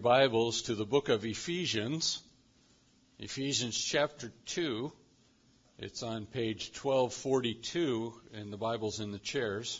Bibles to the book of Ephesians, Ephesians chapter 2. It's on page 1242 in the Bibles in the chairs.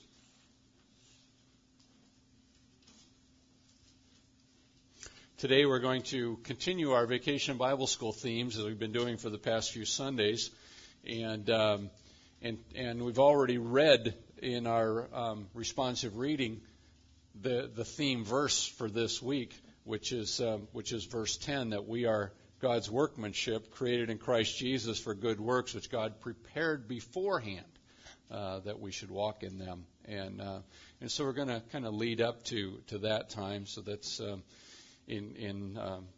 Today we're going to continue our Vacation Bible School themes as we've been doing for the past few Sundays. And we've already read in our responsive reading the theme verse for this week, which is verse 10, that we are God's workmanship, created in Christ Jesus for good works, which God prepared beforehand that we should walk in them. And so we're going to kind of lead up to that time. So that's in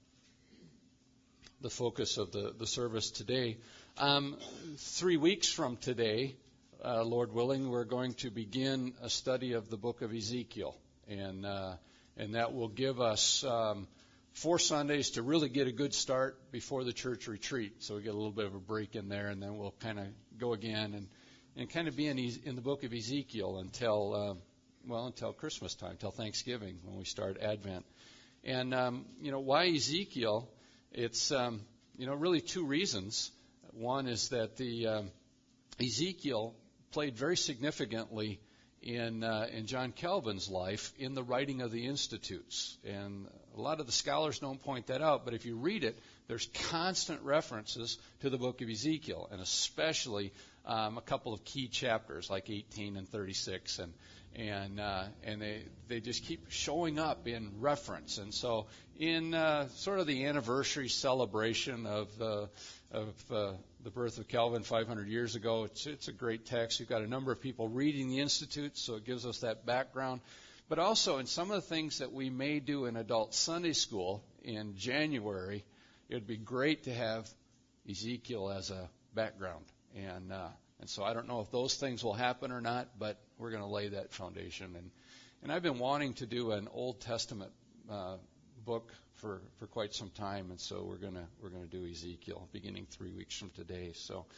the focus of the service today. 3 weeks from today, Lord willing, we're going to begin a study of the book of Ezekiel. And that will give us 4 Sundays to really get a good start before the church retreat. So we get a little bit of a break in there, and then we'll kind of go again and kind of be in the book of Ezekiel until Christmas time, until Thanksgiving, when we start Advent. And why Ezekiel? It's really 2 reasons. One is that the Ezekiel played very significantly in John Calvin's life in the writing of the Institutes. And a lot of the scholars don't point that out, but if you read it, there's constant references to the book of Ezekiel, and especially a couple of key chapters like 18 and 36, and they just keep showing up in reference. And so in sort of the anniversary celebration of the birth of Calvin 500 years ago, it's a great text. You've got a number of people reading the Institute, so it gives us that background. But also in some of the things that we may do in adult Sunday school in January, it would be great to have Ezekiel as a background. And so I don't know if those things will happen or not, but we're going to lay that foundation. And I've been wanting to do an Old Testament book for quite some time, and so we're gonna do Ezekiel beginning 3 weeks from today. So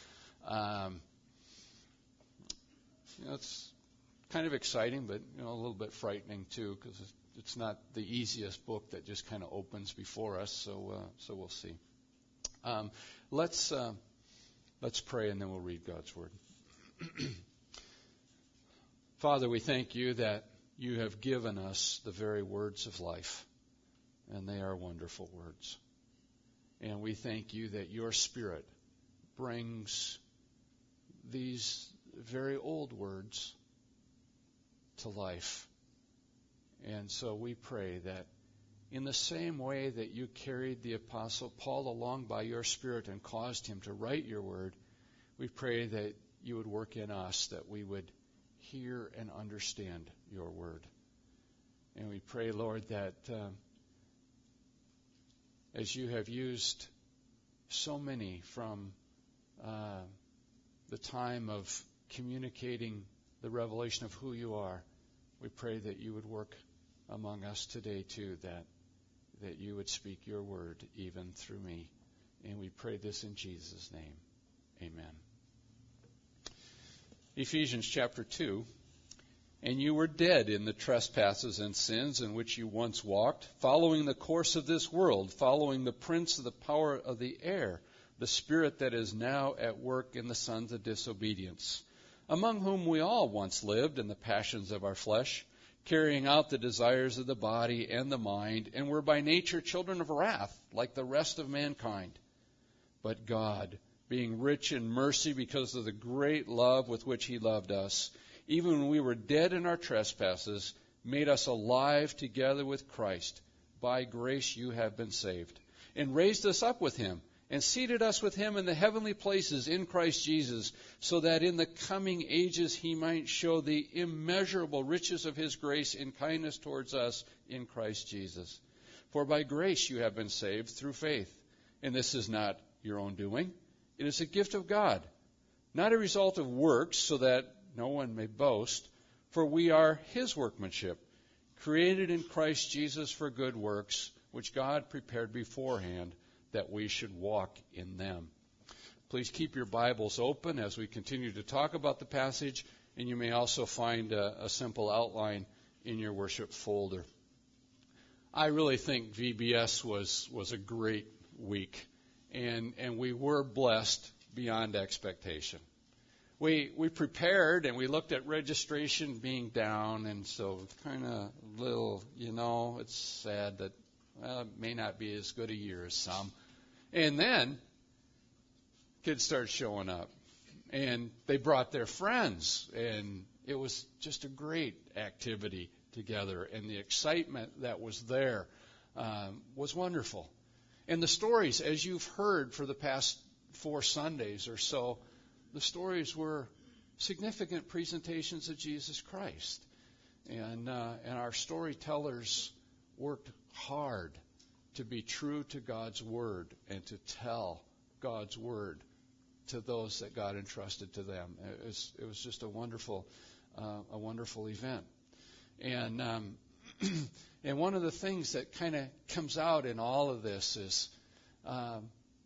it's kind of exciting, but a little bit frightening too, because it's not the easiest book that just kind of opens before us. So we'll see. Let's pray, and then we'll read God's word. Father, we thank you that you have given us the very words of life. And they are wonderful words. And we thank you that your Spirit brings these very old words to life. And so we pray that in the same way that you carried the Apostle Paul along by your Spirit and caused him to write your word, we pray that you would work in us, that we would hear and understand your word. And we pray, Lord, that as you have used so many from the time of communicating the revelation of who you are, we pray that you would work among us today too, that you would speak your word even through me. And we pray this in Jesus' name. Amen. Ephesians chapter 2. And you were dead in the trespasses and sins in which you once walked, following the course of this world, following the prince of the power of the air, the spirit that is now at work in the sons of disobedience, among whom we all once lived in the passions of our flesh, carrying out the desires of the body and the mind, and were by nature children of wrath, like the rest of mankind. But God, being rich in mercy because of the great love with which he loved us, even when we were dead in our trespasses, made us alive together with Christ. By grace you have been saved. And raised us up with him, and seated us with him in the heavenly places in Christ Jesus, so that in the coming ages he might show the immeasurable riches of his grace in kindness towards us in Christ Jesus. For by grace you have been saved through faith. And this is not your own doing. It is a gift of God, not a result of works, so that no one may boast, for we are his workmanship, created in Christ Jesus for good works, which God prepared beforehand that we should walk in them. Please keep your Bibles open as we continue to talk about the passage, and you may also find a simple outline in your worship folder. I really think VBS was a great week, and we were blessed beyond expectation. We prepared, and we looked at registration being down, and so kind of little, it's sad that it may not be as good a year as some. And then kids started showing up, and they brought their friends, and it was just a great activity together, and the excitement that was there was wonderful. And the stories, as you've heard for the past 4 Sundays or so, the stories were significant presentations of Jesus Christ. And our storytellers worked hard to be true to God's Word and to tell God's Word to those that God entrusted to them. It was just a wonderful event. And and one of the things that kind of comes out in all of this is a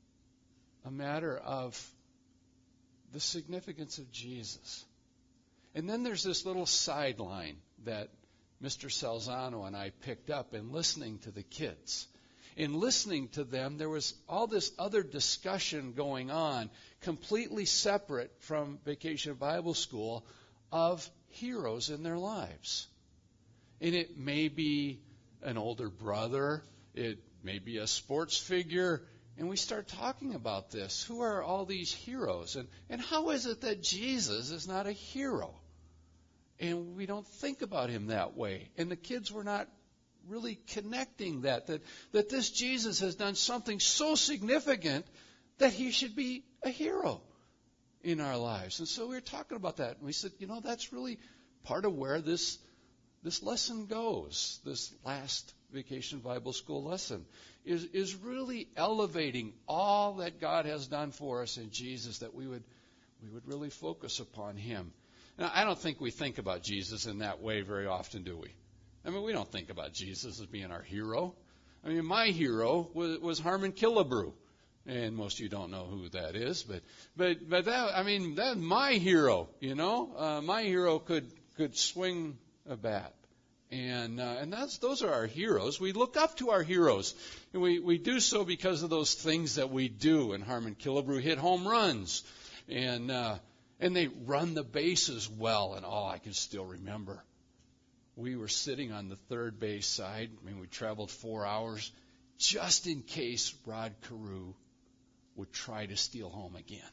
matter of the significance of Jesus. And then there's this little sideline that Mr. Salzano and I picked up in listening to the kids. In listening to them, there was all this other discussion going on, completely separate from Vacation Bible School, of heroes in their lives. And it may be an older brother, it may be a sports figure, and we start talking about this. Who are all these heroes? And how is it that Jesus is not a hero? And we don't think about him that way. And the kids were not really connecting that this Jesus has done something so significant that he should be a hero in our lives. And so we were talking about that. And we said, that's really part of where this lesson goes, this last Vacation Bible School lesson, is really elevating all that God has done for us in Jesus, that we would really focus upon him. Now, I don't think we think about Jesus in that way very often, do we? I mean, we don't think about Jesus as being our hero. I mean, my hero was Harmon Killebrew, and most of you don't know who that is, but that's my hero. My hero could swing a bat. And those are our heroes. We look up to our heroes. And we do so because of those things that we do. And Harmon Killebrew hit home runs. And they run the bases well. And I can still remember. We were sitting on the third base side. I mean, we traveled 4 hours just in case Rod Carew would try to steal home again.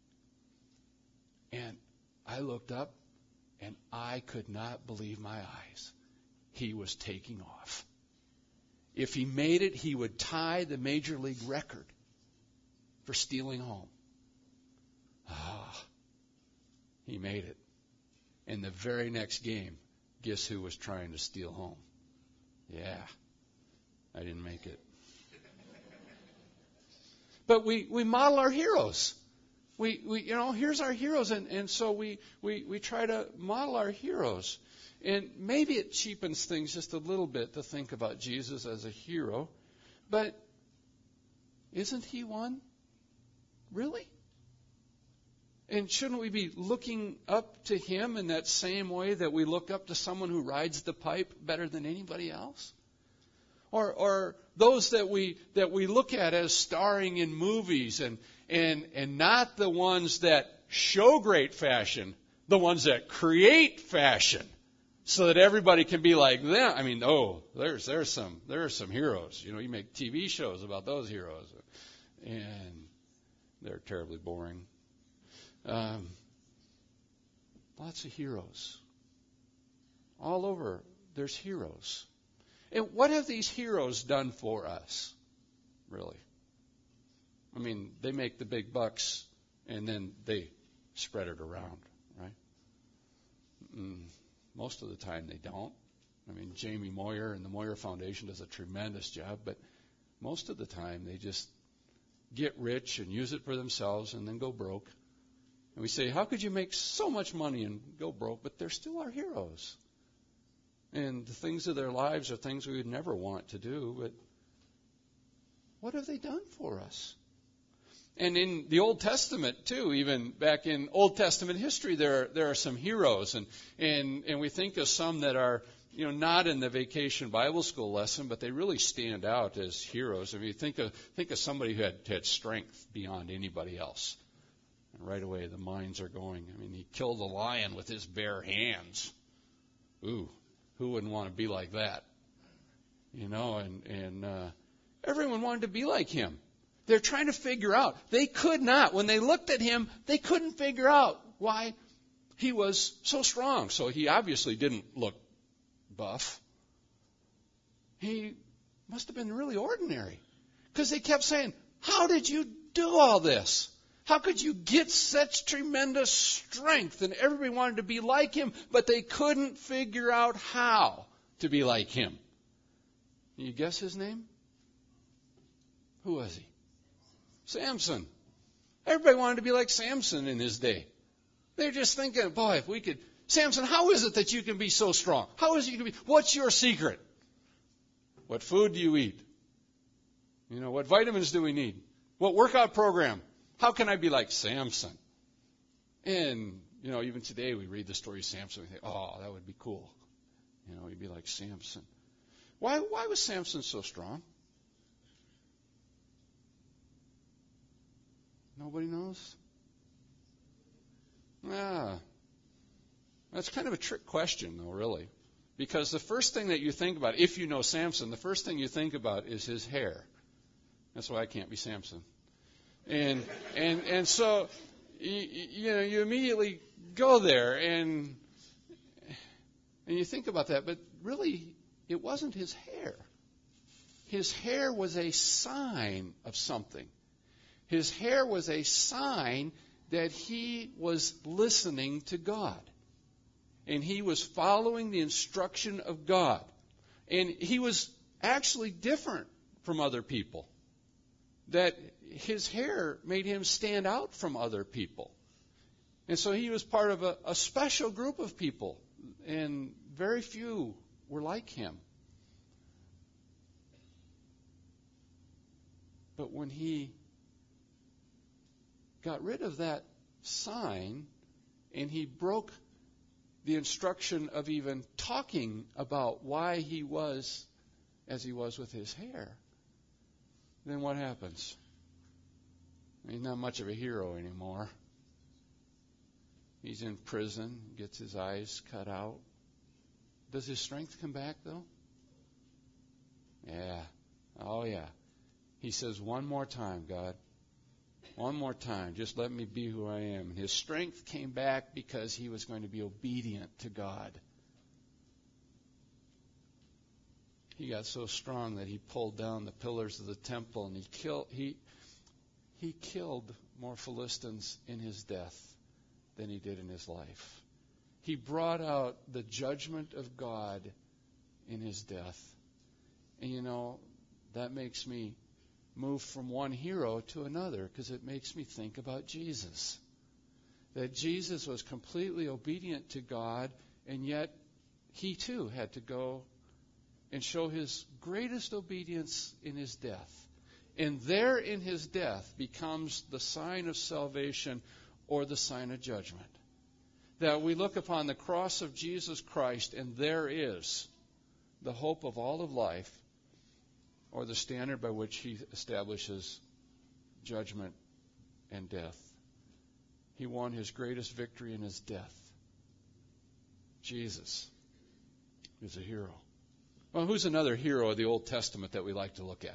And I looked up, and I could not believe my eyes. He was taking off. If he made it, he would tie the Major League record for stealing home. He made it. In the very next game, guess who was trying to steal home? Yeah, I didn't make it. But we model our heroes. We here's our heroes, and so we try to model our heroes. And maybe it cheapens things just a little bit to think about Jesus as a hero, but isn't he one? Really? And shouldn't we be looking up to him in that same way that we look up to someone who rides the pipe better than anybody else? Or those that we look at as starring in movies and not the ones that show great fashion, the ones that create fashion, so that everybody can be like them. I mean, there are some heroes. You make TV shows about those heroes, and they're terribly boring. Lots of heroes. All over, there's heroes. And what have these heroes done for us, really? I mean, they make the big bucks, and then they spread it around, right? Most of the time they don't. I mean, Jamie Moyer and the Moyer Foundation does a tremendous job, but most of the time they just get rich and use it for themselves and then go broke. And we say, how could you make so much money and go broke? But they're still our heroes. And the things of their lives are things we would never want to do, but what have they done for us? And in the Old Testament, too, even back in Old Testament history, there are some heroes. And we think of some that are not in the Vacation Bible School lesson, but they really stand out as heroes. I mean, think of somebody who had strength beyond anybody else. And right away, the minds are going. I mean, he killed a lion with his bare hands. Ooh, who wouldn't want to be like that? And everyone wanted to be like him. They're trying to figure out. They could not. When they looked at him, they couldn't figure out why he was so strong. So he obviously didn't look buff. He must have been really ordinary. Because they kept saying, how did you do all this? How could you get such tremendous strength? And everybody wanted to be like him, but they couldn't figure out how to be like him. Can you guess his name? Who was he? Samson. Everybody wanted to be like Samson in his day. They're just thinking, boy, if we could... Samson, how is it that you can be so strong? How is it you can be... What's your secret? What food do you eat? What vitamins do we need? What workout program? How can I be like Samson? And, even today we read the story of Samson. We think, oh, that would be cool. He'd be like Samson. Why was Samson so strong? Nobody knows? That's kind of a trick question, though, really. Because the first thing that you think about, if you know Samson, the first thing you think about is his hair. That's why I can't be Samson. And so, you immediately go there and you think about that. But really, it wasn't his hair. His hair was a sign of something. His hair was a sign that he was listening to God. And he was following the instruction of God. And he was actually different from other people. That his hair made him stand out from other people. And so he was part of a special group of people. And very few were like him. But when he got rid of that sign and he broke the instruction of even talking about why he was as he was with his hair, then what happens? He's not much of a hero anymore. He's in prison, gets his eyes cut out. Does his strength come back, though? Yeah. Oh, yeah. He says, one more time, God. One more time. Just let me be who I am. And his strength came back because he was going to be obedient to God. He got so strong that he pulled down the pillars of the temple and he killed more Philistines in his death than he did in his life. He brought out the judgment of God in his death. And that makes me move from one hero to another because it makes me think about Jesus. That Jesus was completely obedient to God, and yet he too had to go and show his greatest obedience in his death. And there in his death becomes the sign of salvation or the sign of judgment. That we look upon the cross of Jesus Christ and there is the hope of all of life, or the standard by which he establishes judgment and death. He won his greatest victory in his death. Jesus is a hero. Well, who's another hero of the Old Testament that we like to look at?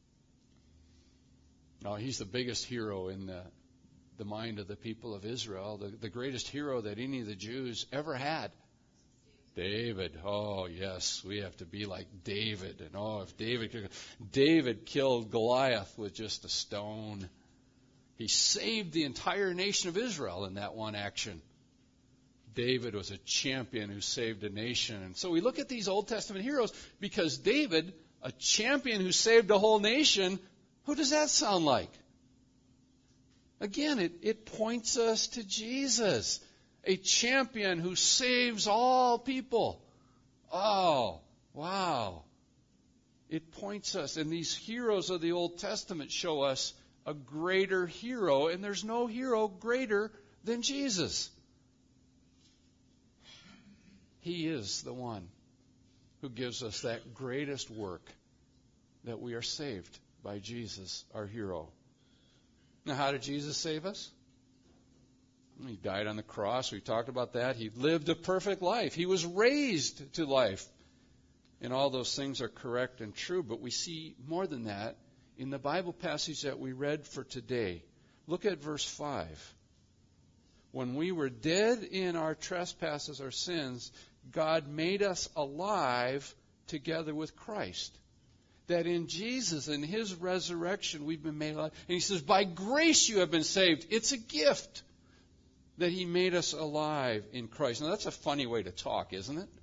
No, he's the biggest hero in the mind of the people of Israel, the greatest hero that any of the Jews ever had. David. Oh, yes, we have to be like David. And if David killed Goliath with just a stone. He saved the entire nation of Israel in that one action. David was a champion who saved a nation. And so we look at these Old Testament heroes because David, a champion who saved a whole nation, who does that sound like? Again, it points us to Jesus. A champion who saves all people. Oh, wow. It points us, and these heroes of the Old Testament show us a greater hero, and there's no hero greater than Jesus. He is the one who gives us that greatest work, that we are saved by Jesus, our hero. Now, how did Jesus save us? He died on the cross. We talked about that. He lived a perfect life. He was raised to life. And all those things are correct and true. But we see more than that in the Bible passage that we read for today. Look at verse 5. When we were dead in our trespasses or sins, God made us alive together with Christ. That in Jesus and His resurrection we've been made alive. And He says, by grace you have been saved. It's a gift that He made us alive in Christ. Now that's a funny way to talk, isn't it?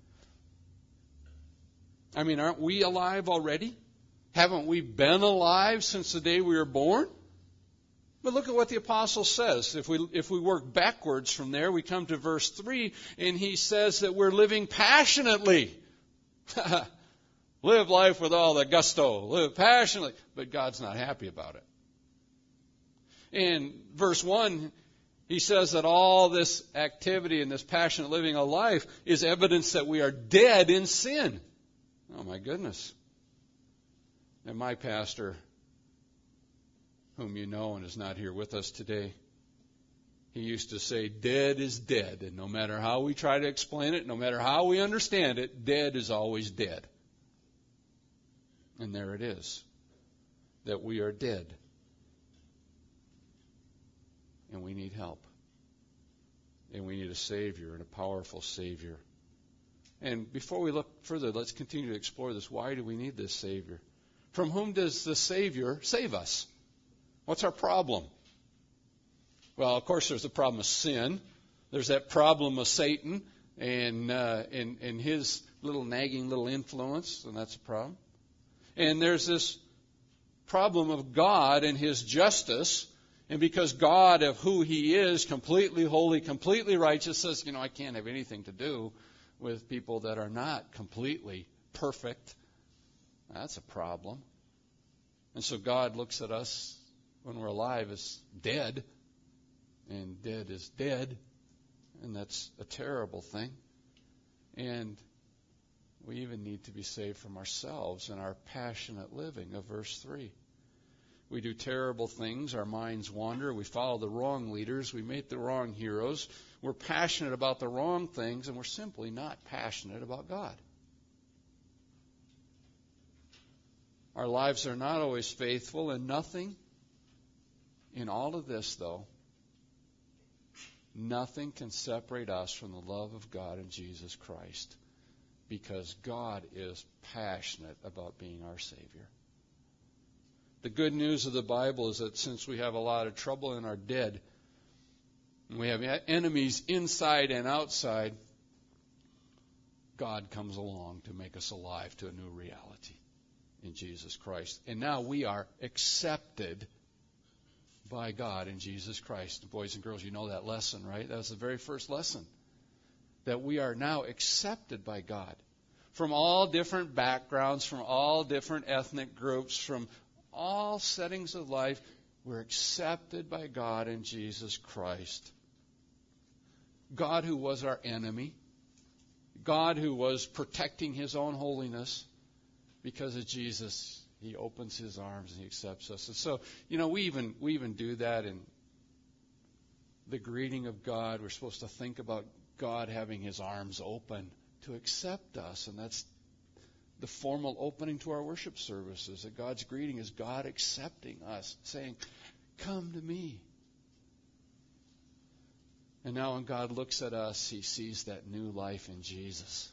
I mean, aren't we alive already? Haven't we been alive since the day we were born? But look at what the apostle says. If we work backwards from there, we come to verse 3, and he says that we're living passionately. Live life with all the gusto. Live passionately. But God's not happy about it. In verse 1, he says that all this activity and this passionate living of life is evidence that we are dead in sin. Oh, my goodness. And my pastor, whom you know and is not here with us today, he used to say, dead is dead. And no matter how we try to explain it, no matter how we understand it, dead is always dead. And there it is, that we are dead. And we need help. And we need a Savior, and a powerful Savior. And before we look further, let's continue to explore this. Why do we need this Savior? From whom does the Savior save us? What's our problem? Well, of course, there's the problem of sin. There's that problem of Satan and his little nagging little influence, and that's a problem. And there's this problem of God and His justice. And because God, of who He is, completely holy, completely righteous, says, I can't have anything to do with people that are not completely perfect. That's a problem. And so God looks at us when we're alive as dead. And dead is dead. And that's a terrible thing. And we even need to be saved from ourselves and our passionate living of verse 3. We do terrible things. Our minds wander. We follow the wrong leaders. We meet the wrong heroes. We're passionate about the wrong things, and we're simply not passionate about God. Our lives are not always faithful, and nothing in all of this, though, nothing can separate us from the love of God in Jesus Christ, because God is passionate about being our Savior. The good news of the Bible is that since we have a lot of trouble and are dead, and we have enemies inside and outside, God comes along to make us alive to a new reality in Jesus Christ. And now we are accepted by God in Jesus Christ. Boys and girls, you know that lesson, right? That was the very first lesson. That we are now accepted by God. From all different backgrounds, from all different ethnic groups, from all settings of life, we're accepted by God in Jesus Christ. God who was our enemy, God who was protecting His own holiness, because of Jesus, He opens His arms and He accepts us. And so, we even do that in the greeting of God. We're supposed to think about God having His arms open to accept us, and that's the formal opening to our worship services. That God's greeting is God accepting us, saying, "Come to me." And now when God looks at us, He sees that new life in Jesus.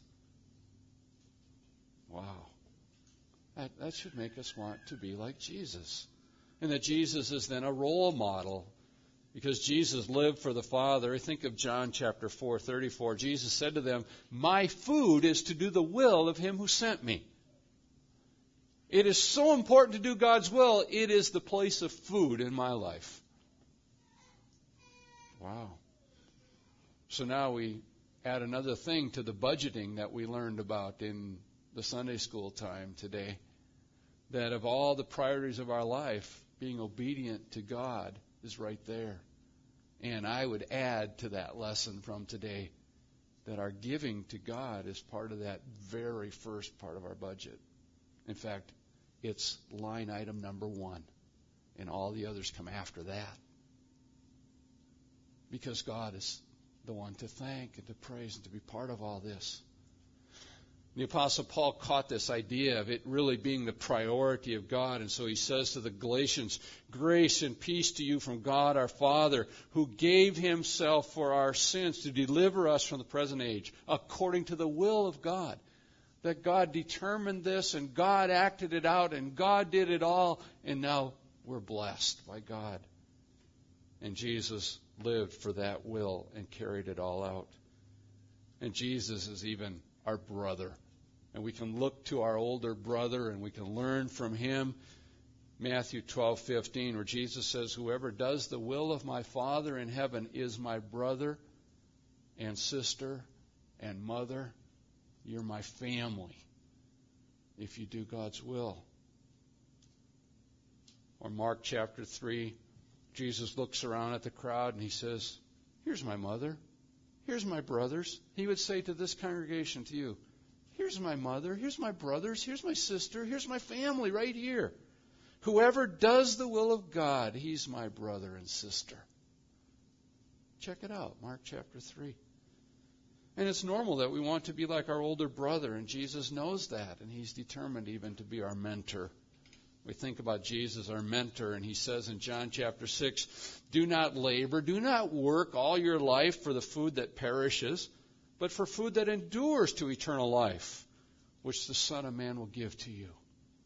Wow. That should make us want to be like Jesus. And that Jesus is then a role model, because Jesus lived for the Father. Think of John chapter 4:34. Jesus said to them, "My food is to do the will of Him who sent me." It is so important to do God's will. It is the place of food in my life. Wow. So now we add another thing to the budgeting that we learned about in the Sunday school time today. That of all the priorities of our life, being obedient to God is right there. And I would add to that lesson from today, that our giving to God is part of that very first part of our budget. In fact, it's line item number 1, and all the others come after that. Because God is the one to thank and to praise and to be part of all this. The Apostle Paul caught this idea of it really being the priority of God, and so he says to the Galatians, "Grace and peace to you from God our Father, who gave himself for our sins to deliver us from the present age, according to the will of God." That God determined this, and God acted it out, and God did it all, and now we're blessed by God. And Jesus lived for that will and carried it all out. And Jesus is even our brother. And we can look to our older brother and we can learn from him. Matthew 12:15, where Jesus says, "Whoever does the will of my Father in heaven is my brother and sister and mother. You're my family if you do God's will." Or Mark chapter 3, Jesus looks around at the crowd and he says, "Here's my mother. Here's my brothers." He would say to this congregation, to you, "Here's my mother. Here's my brothers. Here's my sister. Here's my family right here. Whoever does the will of God, he's my brother and sister." Check it out, Mark chapter 3. And it's normal that we want to be like our older brother, and Jesus knows that, and he's determined even to be our mentor. We think about Jesus, our mentor, and he says in John chapter 6, "Do not labor, do not work all your life for the food that perishes, but for food that endures to eternal life, which the Son of Man will give to you."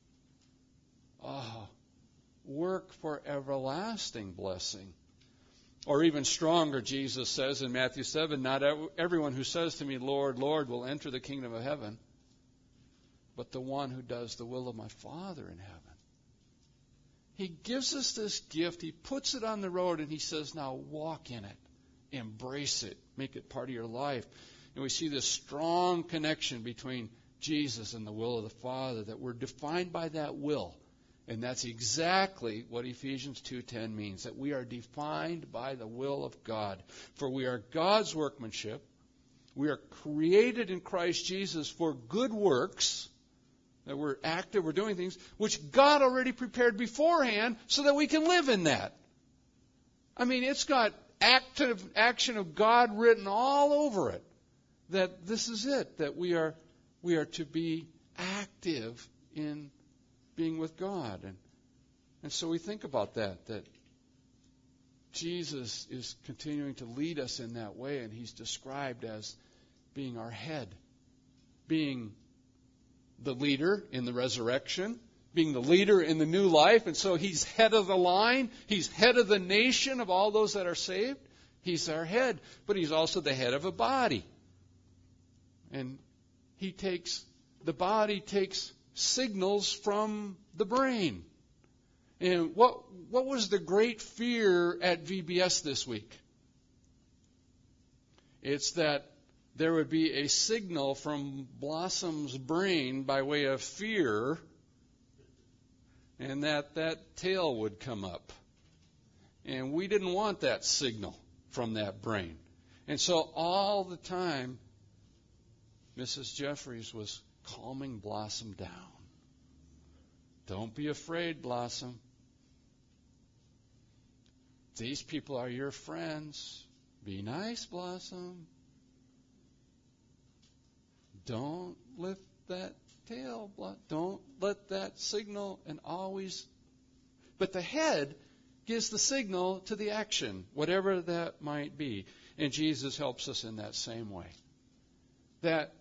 Oh, work for everlasting blessing. Or even stronger, Jesus says in Matthew 7, "Not everyone who says to me, 'Lord, Lord,' will enter the kingdom of heaven, but the one who does the will of my Father in heaven." He gives us this gift, he puts it on the road, and he says, "Now walk in it, embrace it, make it part of your life." And we see this strong connection between Jesus and the will of the Father, that we're defined by that will. And that's exactly what Ephesians 2:10 means, that we are defined by the will of God. For we are God's workmanship. We are created in Christ Jesus for good works, that we're active, we're doing things, which God already prepared beforehand so that we can live in that. I mean, it's got active action of God written all over it. That this is it, that we are to be active in being with God. And so we think about that Jesus is continuing to lead us in that way, and he's described as being our head, being the leader in the resurrection, being the leader in the new life, and so he's head of the line, he's head of the nation of all those that are saved. He's our head, but he's also the head of a body. And the body takes signals from the brain. And what was the great fear at VBS this week? It's that there would be a signal from Blossom's brain by way of fear, and that tail would come up. And we didn't want that signal from that brain. And so all the time, Mrs. Jeffries was calming Blossom down. "Don't be afraid, Blossom. These people are your friends. Be nice, Blossom. Don't lift that tail. Don't let that signal and always..." But the head gives the signal to the action, whatever that might be. And Jesus helps us in that same way. That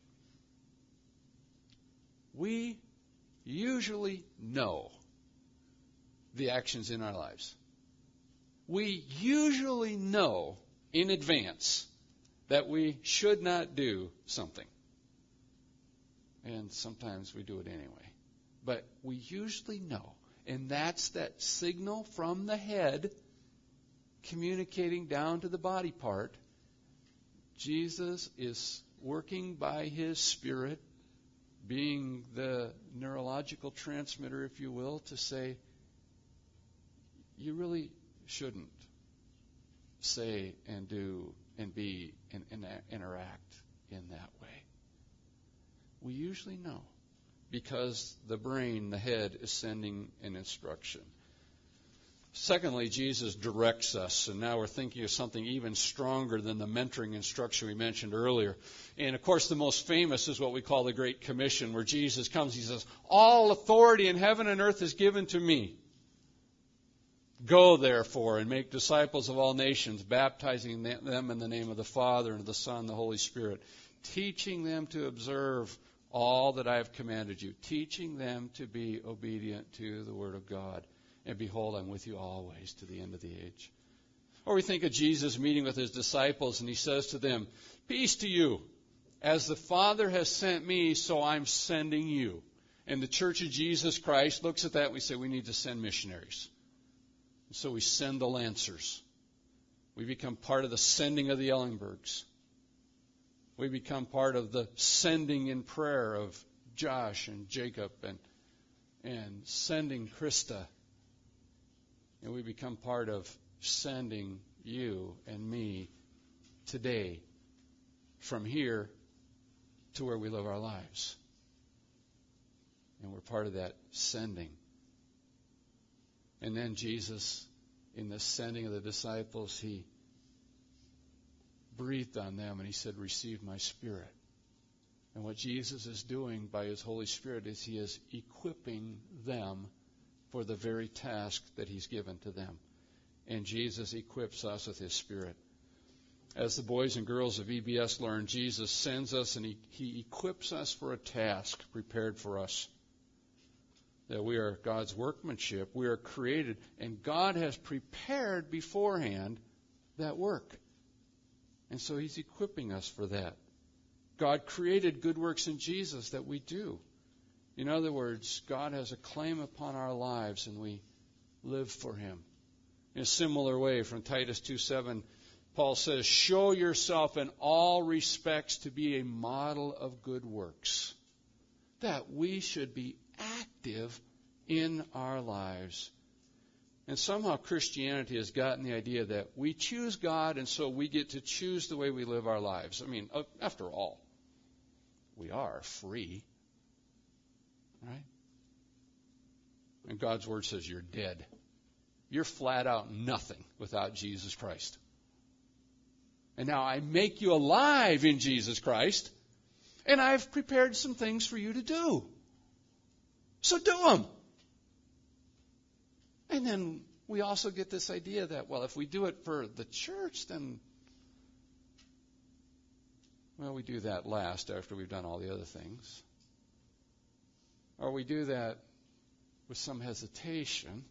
we usually know the actions in our lives. We usually know in advance that we should not do something. And sometimes we do it anyway. But we usually know. And that's that signal from the head communicating down to the body part. Jesus is working by his Spirit, being the neurological transmitter, if you will, to say, "You really shouldn't say and do and be and interact in that way? We usually know, because the brain, the head, is sending an instruction. Secondly, Jesus directs us, and now we're thinking of something even stronger than the mentoring instruction we mentioned earlier. And, of course, the most famous is what we call the Great Commission, where Jesus comes, he says, all authority in heaven and earth is given to me. Go, therefore, and make disciples of all nations, baptizing them in the name of the Father, and of the Son, and the Holy Spirit, teaching them to observe all that I have commanded you, teaching them to be obedient to the Word of God. And behold, I'm with you always to the end of the age. Or we think of Jesus meeting with his disciples, and he says to them, peace to you. As the Father has sent me, so I'm sending you. And the Church of Jesus Christ looks at that and we say we need to send missionaries. And so we send the Lancers. We become part of the sending of the Ellenbergs. We become part of the sending in prayer of Josh and Jacob and sending Krista. And we become part of sending you and me today from here to where we live our lives. And we're part of that sending. And then Jesus, in the sending of the disciples, he breathed on them and he said, receive my Spirit. And what Jesus is doing by his Holy Spirit is he is equipping them for the very task that he's given to them. And Jesus equips us with his Spirit. As the boys and girls of EBS learn, Jesus sends us and he equips us for a task prepared for us. That we are God's workmanship. We are created, and God has prepared beforehand that work. And so he's equipping us for that. God created good works in Jesus that we do. In other words, God has a claim upon our lives, and we live for him. In a similar way, from Titus 2:7, Paul says, show yourself in all respects to be a model of good works. That we should be active in our lives. And somehow Christianity has gotten the idea that we choose God, and so we get to choose the way we live our lives. I mean, after all, we are free. Right? And God's Word says you're dead. You're flat out nothing without Jesus Christ. And now I make you alive in Jesus Christ, and I've prepared some things for you to do. So do them. And then we also get this idea that, well, if we do it for the church, then, well, we do that last after we've done all the other things. Or we do that with some hesitation.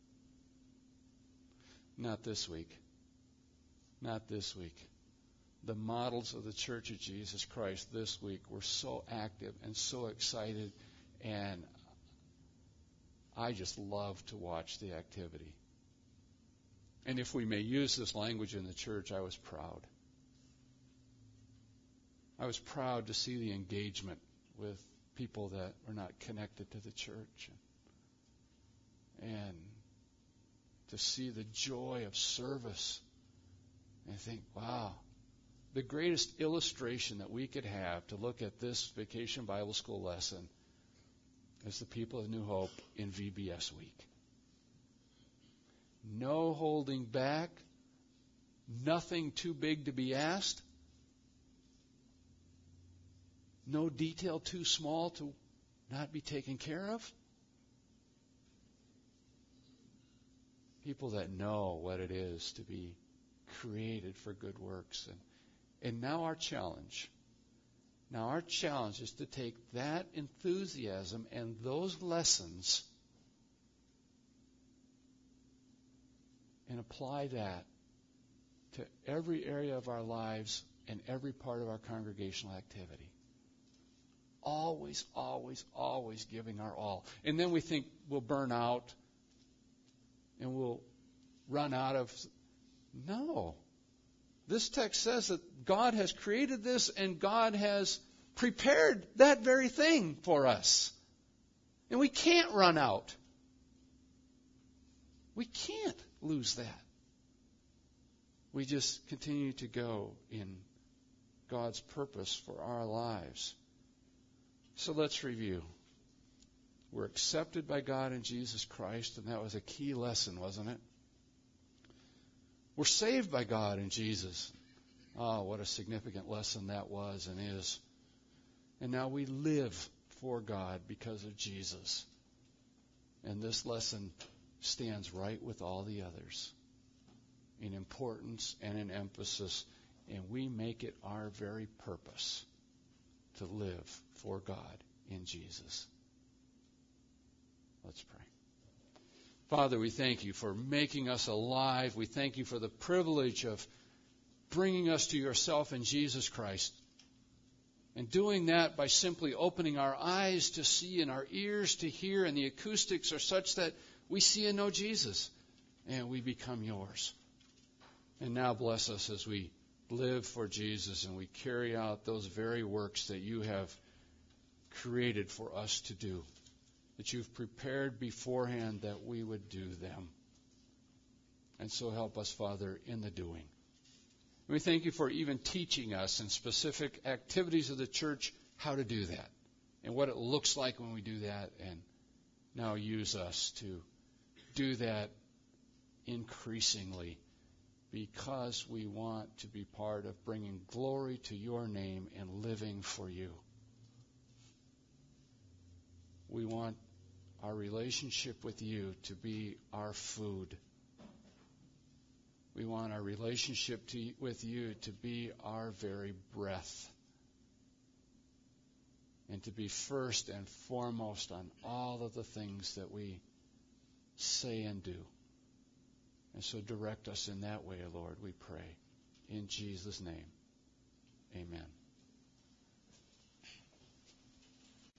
Not this week. Not this week. The models of the Church of Jesus Christ this week were so active and so excited, and I just love to watch the activity. And if we may use this language in the church, I was proud. I was proud to see the engagement with people that are not connected to the church, and to see the joy of service and think, wow, the greatest illustration that we could have to look at this Vacation Bible School lesson is the people of New Hope in VBS week. No holding back, nothing too big to be asked, no detail too small to not be taken care of. People that know what it is to be created for good works. And now our challenge is to take that enthusiasm and those lessons and apply that to every area of our lives and every part of our congregational activity. Always, always, always giving our all. And then we think we'll burn out and we'll run out of... No. This text says that God has created this and God has prepared that very thing for us. And we can't run out. We can't lose that. we just continue to go in God's purpose for our lives. So let's review. We're accepted by God in Jesus Christ, and that was a key lesson, wasn't it? We're saved by God in Jesus. Oh, what a significant lesson that was and is. And now we live for God because of Jesus. And this lesson stands right with all the others in importance and in emphasis. And we make it our very purpose to live for God in Jesus. Let's pray. Father, we thank you for making us alive. We thank you for the privilege of bringing us to yourself in Jesus Christ. And doing that by simply opening our eyes to see and our ears to hear, and the acoustics are such that we see and know Jesus, and we become yours. And now bless us as we live for Jesus and we carry out those very works that you have created for us to do, that you've prepared beforehand that we would do them. And so help us, Father, in the doing. We thank you for even teaching us in specific activities of the church how to do that and what it looks like when we do that. And now use us to do that increasingly because we want to be part of bringing glory to your name and living for you. We want our relationship with you to be our food. We want our relationship with you to be our very breath and to be first and foremost on all of the things that we say and do. And so direct us in that way, Lord, we pray. In Jesus' name, amen.